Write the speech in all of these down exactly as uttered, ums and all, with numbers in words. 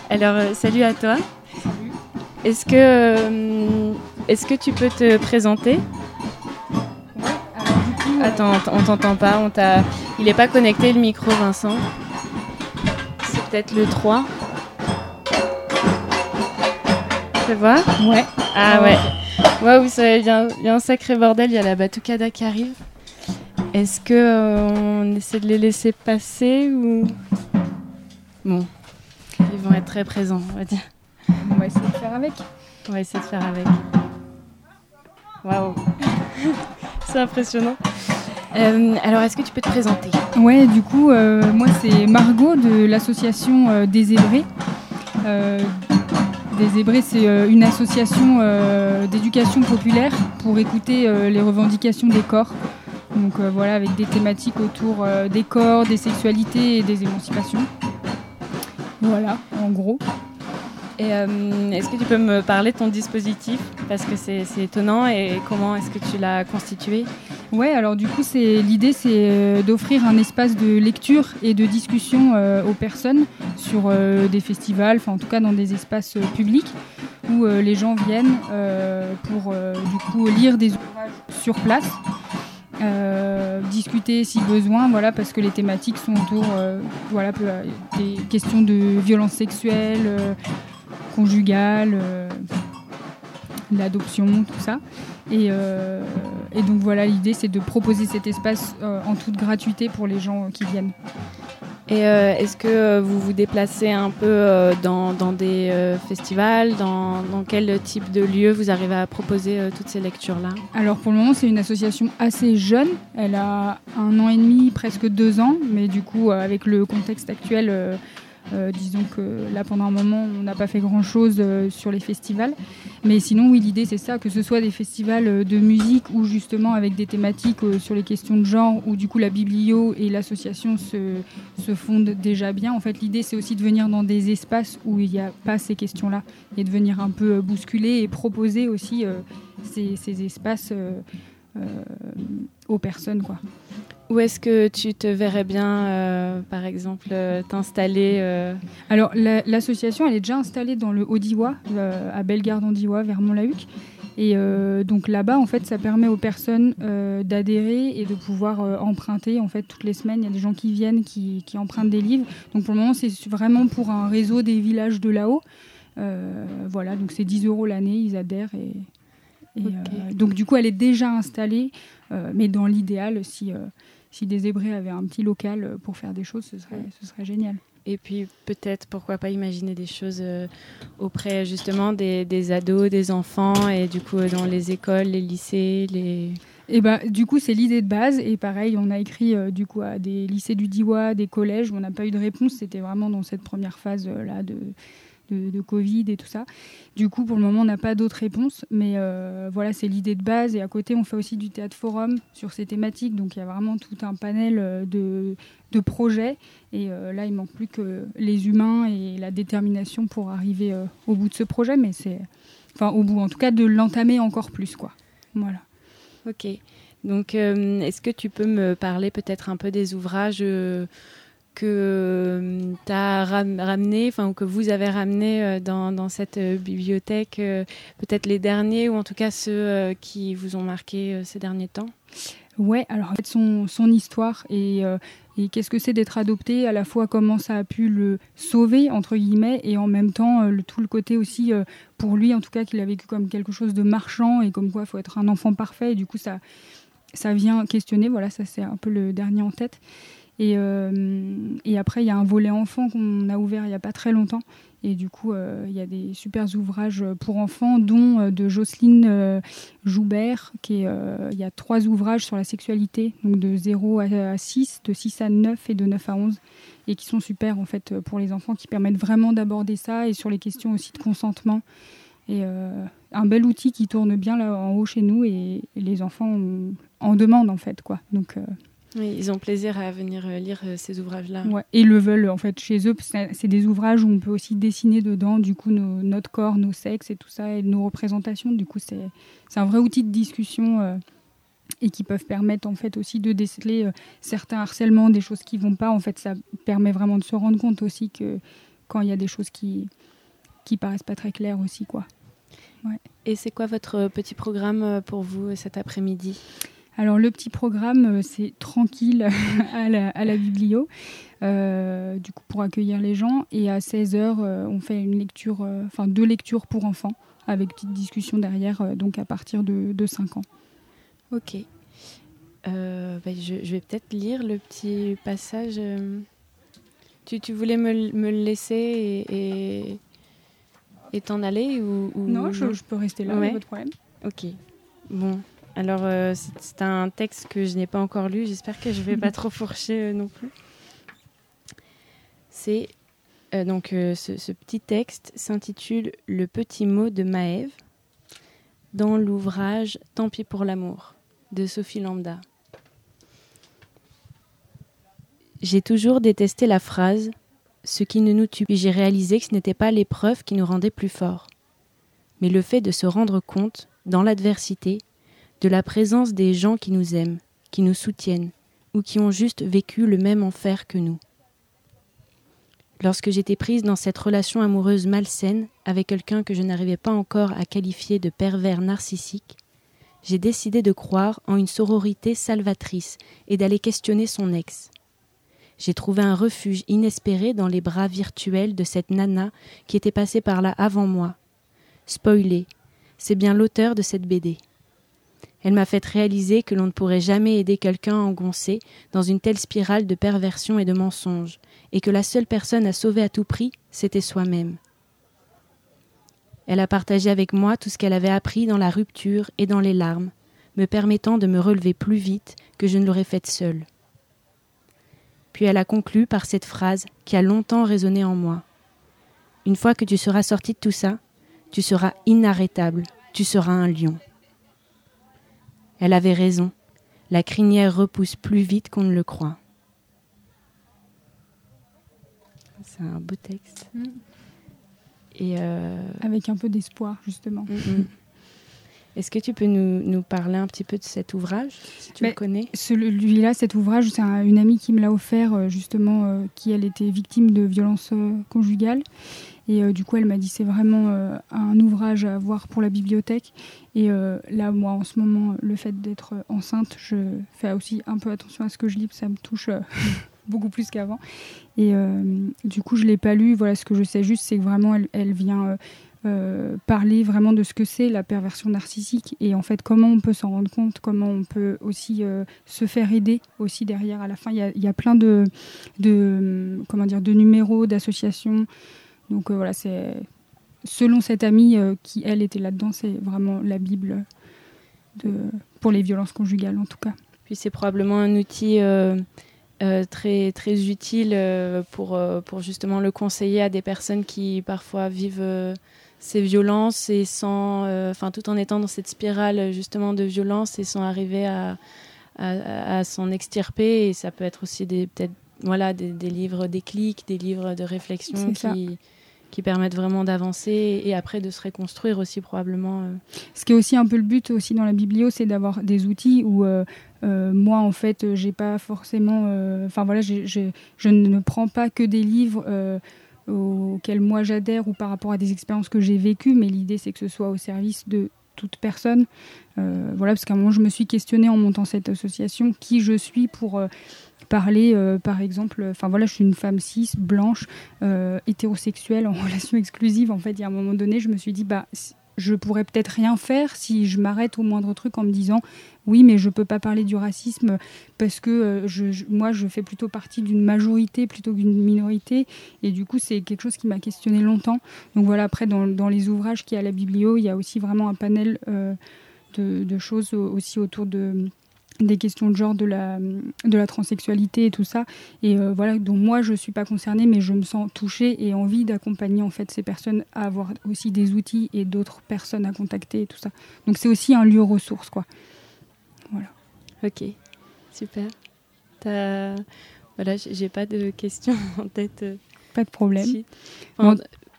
Alors, euh, salut à toi. Salut. Est-ce que, euh, est-ce que tu peux te présenter ? Ouais, alors du coup... Attends, on t'entend pas. On t'a... Il n'est pas connecté le micro, Vincent. C'est peut-être le trois. Ça va ? Ouais. Ah ouais. Waouh, il y, y a un sacré bordel. Il y a la Batucada qui arrive. Est-ce que euh, on essaie de les laisser passer ou... Bon, ils vont être très présents, on va dire. On va essayer de faire avec. On va essayer de faire avec. Waouh. C'est impressionnant. Euh, alors, est-ce que tu peux te présenter ? Ouais, du coup, euh, moi, c'est Margot de l'association euh, des Zébrés. Euh, des Zébrés, c'est euh, une association euh, d'éducation populaire pour écouter euh, les revendications des corps. Donc euh, voilà, avec des thématiques autour euh, des corps, des sexualités et des émancipations. Voilà, en gros. Et euh, est-ce que tu peux me parler de ton dispositif ? Parce que c'est, c'est étonnant. Et comment est-ce que tu l'as constitué ? Ouais, alors du coup, c'est, l'idée, c'est euh, d'offrir un espace de lecture et de discussion euh, aux personnes sur euh, des festivals, enfin en tout cas dans des espaces euh, publics où euh, les gens viennent euh, pour euh, du coup lire des ouvrages sur place. Euh, discuter si besoin, voilà, parce que les thématiques sont autour euh, voilà, euh, des questions de violences sexuelles, euh, conjugales, euh, l'adoption, tout ça. Et, euh, et donc voilà, l'idée c'est de proposer cet espace euh, en toute gratuité pour les gens euh, qui viennent. Et euh, est-ce que vous vous déplacez un peu euh, dans, dans des euh, festivals, dans, dans quel type de lieu vous arrivez à proposer euh, toutes ces lectures-là ? Alors pour le moment, c'est une association assez jeune. Elle a un an et demi, presque deux ans. Mais du coup, euh, avec le contexte actuel, euh, euh, disons que là, pendant un moment, on n'a pas fait grand-chose euh, sur les festivals. Mais sinon, oui, l'idée, c'est ça, que ce soit des festivals de musique ou justement avec des thématiques euh, sur les questions de genre, où du coup, la biblio et l'association se, se fondent déjà bien. En fait, l'idée, c'est aussi de venir dans des espaces où il n'y a pas ces questions-là et de venir un peu bousculer et proposer aussi euh, ces, ces espaces euh, euh, aux personnes, quoi. Où est-ce que tu te verrais bien, euh, par exemple, euh, t'installer euh... Alors, la, l'association, elle est déjà installée dans le Haut-Diois, euh, à Bellegarde-en-Diois, vers Mont-la-Huc. Et euh, donc là-bas, en fait, ça permet aux personnes euh, d'adhérer et de pouvoir euh, emprunter. En fait, toutes les semaines, il y a des gens qui viennent, qui, qui empruntent des livres. Donc pour le moment, c'est vraiment pour un réseau des villages de là-haut. Euh, voilà, donc c'est dix euros l'année, ils adhèrent. Et, et, okay. euh, donc du coup, elle est déjà installée. Euh, mais dans l'idéal, si... Euh, Si des Zébrés avaient un petit local pour faire des choses, ce serait, ce serait génial. Et puis peut-être, pourquoi pas imaginer des choses euh, auprès justement des, des ados, des enfants, et du coup euh, dans les écoles, les lycées, les... Et bah, du coup, c'est l'idée de base. Et pareil, on a écrit euh, du coup, à des lycées du Diois, des collèges, où on n'a pas eu de réponse. C'était vraiment dans cette première phase-là de... De, de Covid et tout ça. Du coup, pour le moment, on n'a pas d'autres réponses, mais euh, voilà, c'est l'idée de base. Et à côté, on fait aussi du théâtre forum sur ces thématiques, donc il y a vraiment tout un panel de, de projets. Et euh, là, il manque plus que les humains et la détermination pour arriver euh, au bout de ce projet, mais c'est, enfin, au bout, en tout cas, de l'entamer encore plus, quoi. Voilà. Ok. Donc, euh, est-ce que tu peux me parler peut-être un peu des ouvrages euh, que euh, tu as ram- ramené, enfin, ou que vous avez ramené euh, dans, dans cette euh, bibliothèque, euh, peut-être les derniers, ou en tout cas ceux euh, qui vous ont marqué euh, ces derniers temps ? Ouais, alors en fait, son, son histoire et, euh, et qu'est-ce que c'est d'être adopté, à la fois comment ça a pu le sauver, entre guillemets, et en même temps, euh, le, tout le côté aussi, euh, pour lui, en tout cas, qu'il a vécu comme quelque chose de marchand, et comme quoi il faut être un enfant parfait, et du coup, ça, ça vient questionner, voilà, ça c'est un peu le dernier en tête. Et, euh, et après, il y a un volet enfant qu'on a ouvert il n'y a pas très longtemps. Et du coup, euh, il y a des super ouvrages pour enfants, dont euh, de Jocelyne euh, Joubert. Qui est, euh, il y a trois ouvrages sur la sexualité, donc de zéro à six, de six à neuf et de neuf à onze. Et qui sont super en fait, pour les enfants, qui permettent vraiment d'aborder ça. Et sur les questions aussi de consentement. Et euh, un bel outil qui tourne bien là en haut chez nous. Et, et les enfants en, en demandent en fait, quoi. Donc... Euh, Oui, ils ont plaisir à venir lire ces ouvrages-là. Ouais, et le veulent en fait chez eux. C'est des ouvrages où on peut aussi dessiner dedans, du coup, nos, notre corps, nos sexes et tout ça, et nos représentations. Du coup, c'est, c'est un vrai outil de discussion euh, et qui peuvent permettre en fait aussi de déceler euh, certains harcèlements, des choses qui vont pas. En fait, ça permet vraiment de se rendre compte aussi que quand il y a des choses qui qui paraissent pas très claires aussi, quoi. Ouais. Et c'est quoi votre petit programme pour vous cet après-midi ? Alors le petit programme, c'est tranquille à la, à la biblio, euh, du coup pour accueillir les gens. Et à seize heures, euh, on fait une lecture, euh, enfin deux lectures pour enfants, avec petite discussion derrière, euh, donc à partir de, de cinq ans. Ok. Euh, bah, je, je vais peut-être lire le petit passage. Euh... Tu, tu voulais me, me le laisser et, et, et t'en aller ou, ou... Non, je, je peux rester là, ouais. pas de problème. Ok. Bon, alors euh, c'est, c'est un texte que je n'ai pas encore lu. J'espère que je ne vais pas trop fourcher euh, non plus. C'est euh, donc euh, ce, ce petit texte s'intitule « Le petit mot de Maëve » dans l'ouvrage « Tant pis pour l'amour » de Sophie Lambda. J'ai toujours détesté la phrase « ce qui ne nous tue ». Puis j'ai réalisé que ce n'était pas l'épreuve qui nous rendait plus forts, mais le fait de se rendre compte, dans l'adversité, de la présence des gens qui nous aiment, qui nous soutiennent, ou qui ont juste vécu le même enfer que nous. Lorsque j'étais prise dans cette relation amoureuse malsaine avec quelqu'un que je n'arrivais pas encore à qualifier de pervers narcissique, j'ai décidé de croire en une sororité salvatrice et d'aller questionner son ex. J'ai trouvé un refuge inespéré dans les bras virtuels de cette nana qui était passée par là avant moi. Spoiler, c'est bien l'auteur de cette B D. Elle m'a fait réaliser que l'on ne pourrait jamais aider quelqu'un engoncé dans une telle spirale de perversion et de mensonges, et que la seule personne à sauver à tout prix, c'était soi-même. Elle a partagé avec moi tout ce qu'elle avait appris dans la rupture et dans les larmes, me permettant de me relever plus vite que je ne l'aurais fait seule. Puis elle a conclu par cette phrase qui a longtemps résonné en moi. « Une fois que tu seras sorti de tout ça, tu seras inarrêtable, tu seras un lion. » Elle avait raison, la crinière repousse plus vite qu'on ne le croit. C'est un beau texte. Mmh. Et euh... Avec un peu d'espoir, justement. Mmh. Est-ce que tu peux nous, nous parler un petit peu de cet ouvrage, si tu Mais le connais ? Celui-là, cet ouvrage, c'est un, une amie qui me l'a offert, justement, euh, qui, elle, était victime de violences euh, conjugales. Et euh, du coup, elle m'a dit c'est vraiment euh, un ouvrage à avoir pour la bibliothèque. Et euh, là, moi, en ce moment, le fait d'être enceinte, je fais aussi un peu attention à ce que je lis, parce que ça me touche euh, beaucoup plus qu'avant. Et euh, du coup, je ne l'ai pas lu. Voilà, ce que je sais juste, c'est que vraiment, elle, elle vient euh, euh, parler vraiment de ce que c'est la perversion narcissique et en fait, comment on peut s'en rendre compte, comment on peut aussi euh, se faire aider aussi derrière. À la fin, il y a, y a plein de, de, comment dire, de numéros, d'associations. Donc euh, voilà, c'est selon cette amie euh, qui, elle, était là-dedans, c'est vraiment la Bible de, pour les violences conjugales, en tout cas. Puis c'est probablement un outil euh, euh, très, très utile euh, pour, euh, pour justement le conseiller à des personnes qui parfois vivent euh, ces violences et sans, enfin euh, tout en étant dans cette spirale justement de violence et sans arriver à, à, à s'en extirper. Et ça peut être aussi des, peut-être, voilà, des, des livres déclics, des livres de réflexion qui... qui permettent vraiment d'avancer et après de se reconstruire aussi probablement. Euh. Ce qui est aussi un peu le but aussi dans la biblio, c'est d'avoir des outils où euh, euh, moi en fait j'ai pas forcément, enfin euh, voilà, j'ai, j'ai, je ne prends pas que des livres euh, auxquels moi j'adhère ou par rapport à des expériences que j'ai vécues, mais l'idée c'est que ce soit au service de toute personne. Euh, voilà, parce qu'à un moment je me suis questionnée en montant cette association, qui je suis pour... Euh, parler euh, par exemple, enfin voilà, je suis une femme cis, blanche, euh, hétérosexuelle, en relation exclusive. En fait, il y a un moment donné, je me suis dit, bah, je pourrais peut-être rien faire si je m'arrête au moindre truc en me disant, oui, mais je peux pas parler du racisme parce que euh, je, je, moi, je fais plutôt partie d'une majorité plutôt qu'une minorité. Et du coup, c'est quelque chose qui m'a questionnée longtemps. Donc voilà, après, dans, dans les ouvrages qu'il y a à la biblio, il y a aussi vraiment un panel euh, de, de choses aussi autour de... des questions de genre, de la, de la transsexualité et tout ça. Et euh, voilà, dont moi, je ne suis pas concernée, mais je me sens touchée et envie d'accompagner en fait, ces personnes à avoir aussi des outils et d'autres personnes à contacter et tout ça. Donc, c'est aussi un lieu ressource, quoi. Voilà. Ok, super. T'as... Voilà, j'ai pas de questions en tête. Pas de problème. Enfin, bon.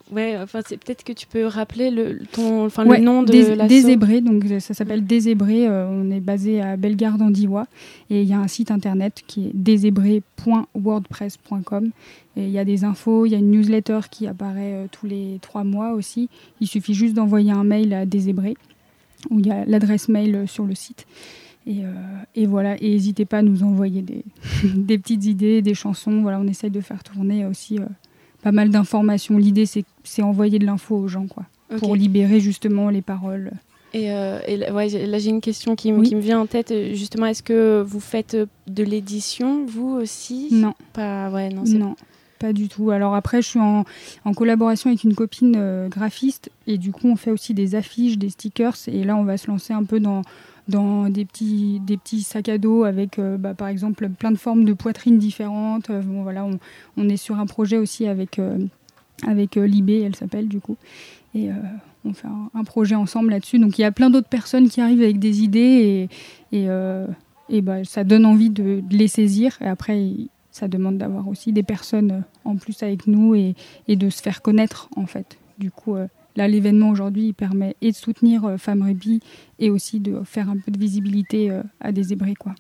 Ouais, enfin, c'est peut-être que tu peux rappeler le, ton, enfin, ouais, le nom de des, l'asso. Dézébré, donc ça s'appelle Dézébré. Euh, on est basé à Bellegarde-en-Diois et il y a un site internet qui est dézébré point wordpress point com. Et il y a des infos, il y a une newsletter qui apparaît euh, tous les trois mois aussi. Il suffit juste d'envoyer un mail à Dézébré où il y a l'adresse mail euh, sur le site. Et, euh, et voilà, et n'hésitez pas à nous envoyer des, des petites idées, des chansons. Voilà, on essaye de faire tourner aussi euh, pas mal d'informations. L'idée, c'est, c'est envoyer de l'info aux gens, quoi, okay. pour libérer justement les paroles. Et, euh, et là, ouais, là, j'ai une question qui, oui. qui me vient en tête. Justement, est-ce que vous faites de l'édition, vous aussi ? Non. Pas, ouais, non, c'est... non, pas du tout. Alors après, je suis en, en collaboration avec une copine euh, graphiste. Et du coup, on fait aussi des affiches, des stickers. Et là, on va se lancer un peu dans... dans des petits, des petits sacs à dos avec, euh, bah, par exemple, plein de formes de poitrines différentes. Euh, bon, voilà, on, on est sur un projet aussi avec, euh, avec euh, Libé, elle s'appelle, du coup. Et euh, on fait un, un projet ensemble là-dessus. Donc, il y a plein d'autres personnes qui arrivent avec des idées et, et, euh, et bah, ça donne envie de, de les saisir. Et après, ça demande d'avoir aussi des personnes en plus avec nous et, et de se faire connaître, en fait. Du coup... Euh, Là, l'événement aujourd'hui, il permet et de soutenir euh, Femmes Rugby et aussi de faire un peu de visibilité euh, à Dézébré, quoi.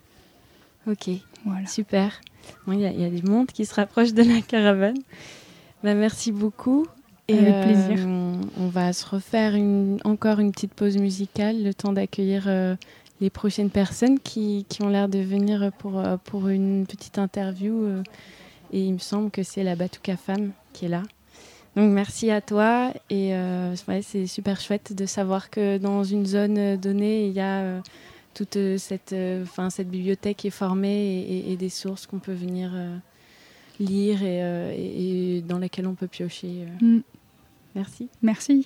Ok, voilà. Super. Il bon, y, y a des mondes qui se rapprochent de la caravane. Bah, merci beaucoup. Et Avec euh, plaisir. On va se refaire une, encore une petite pause musicale, le temps d'accueillir euh, les prochaines personnes qui, qui ont l'air de venir pour, euh, pour une petite interview. Euh, et il me semble que c'est la Batuka Femme qui est là. Donc merci à toi et euh, ouais, c'est super chouette de savoir que dans une zone donnée, il y a euh, toute cette, euh, cette bibliothèque est formée et, et, et des sources qu'on peut venir euh, lire et, euh, et, et dans lesquelles on peut piocher. Euh. Mm. Merci. Merci.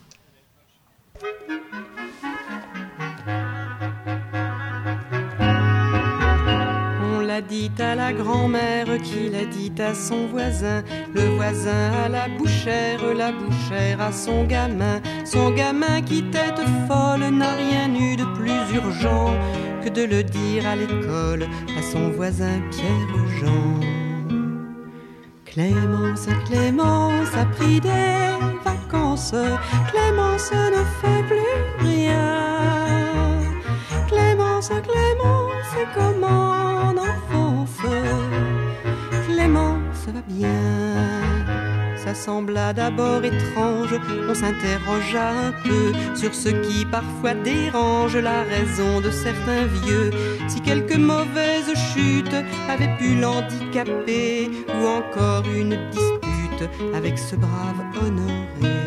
L'a dit à la grand-mère qui l'a dit à son voisin, le voisin à la bouchère, la bouchère à son gamin, son gamin qui tête folle n'a rien eu de plus urgent que de le dire à l'école à son voisin Pierre-Jean. Clémence, Clémence a pris des vacances, Clémence ne fait plus rien. Clémence, Clémence, comment en enfance Clémence va bien. Ça sembla d'abord étrange, on s'interrogea un peu sur ce qui parfois dérange la raison de certains vieux. Si quelque mauvaise chute avait pu l'handicaper, ou encore une dispute avec ce brave Honoré.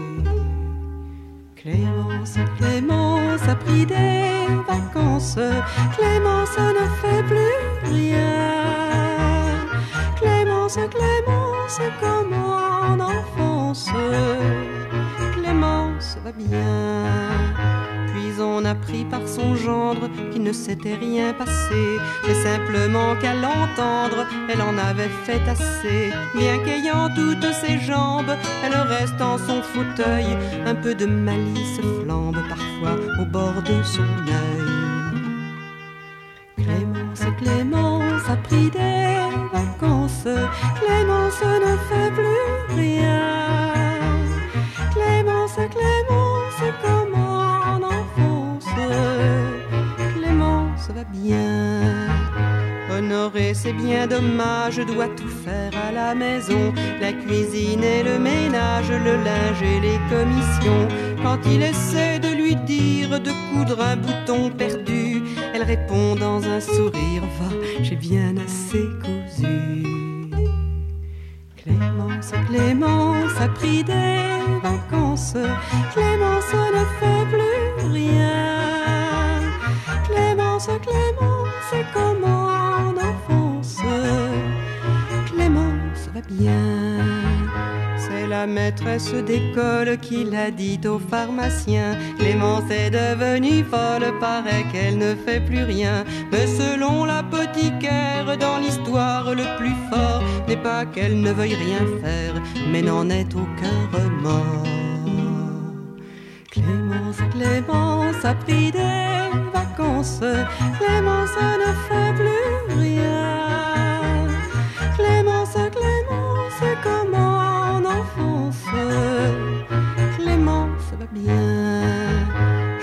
Clémence, Clémence a pris des vacances, Clémence ne fait plus rien. Clémence, Clémence, comment en enfance Clémence va bien. Puis on apprit par son gendre qu'il ne s'était rien passé, mais simplement qu'à l'entendre, elle en avait fait assez. Bien qu'ayant toutes ses jambes, elle reste en son fauteuil, un peu de malice flambe parfois au bord de son œil. Clémence, Clémence a pris des vacances, Clémence ne fait plus rien. Clémence, Clémence, comment en enfance Clémence va bien. Honoré, c'est bien dommage, doit tout faire à la maison, la cuisine et le ménage, le linge et les commissions. Quand il essaie de lui dire de coudre un bouton perdu, elle répond dans un sourire, va, j'ai bien assez cousu. Clémence, Clémence a pris des vacances, Clémence ne fait plus rien. Clémence, Clémence, comment en enfance Clémence va bien. C'est la maîtresse d'école qui l'a dit au pharmacien. Clémence est devenue folle, paraît qu'elle ne fait plus rien. Mais selon l'apothicaire, dans l'histoire le plus fort n'est pas qu'elle ne veuille rien faire, mais n'en ait aucun remords. Clémence, Clémence a pris des vacances, Clémence ne fait plus rien. Clémence, Clémence, comment en enfance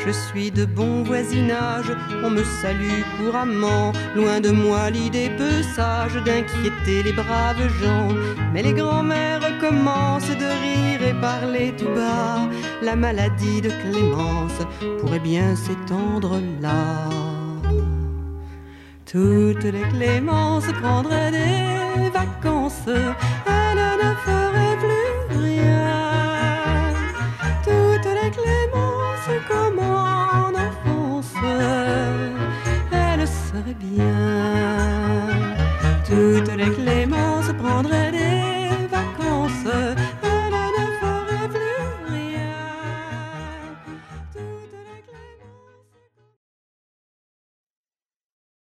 Je suis de bon voisinage, on me salue couramment. Loin de moi l'idée peu sage d'inquiéter les braves gens. Mais les grands-mères commencent de rire et parler tout bas. La maladie de Clémence pourrait bien s'étendre là. Toutes les Clémences prendraient des vacances, elles ne feraient plus rien.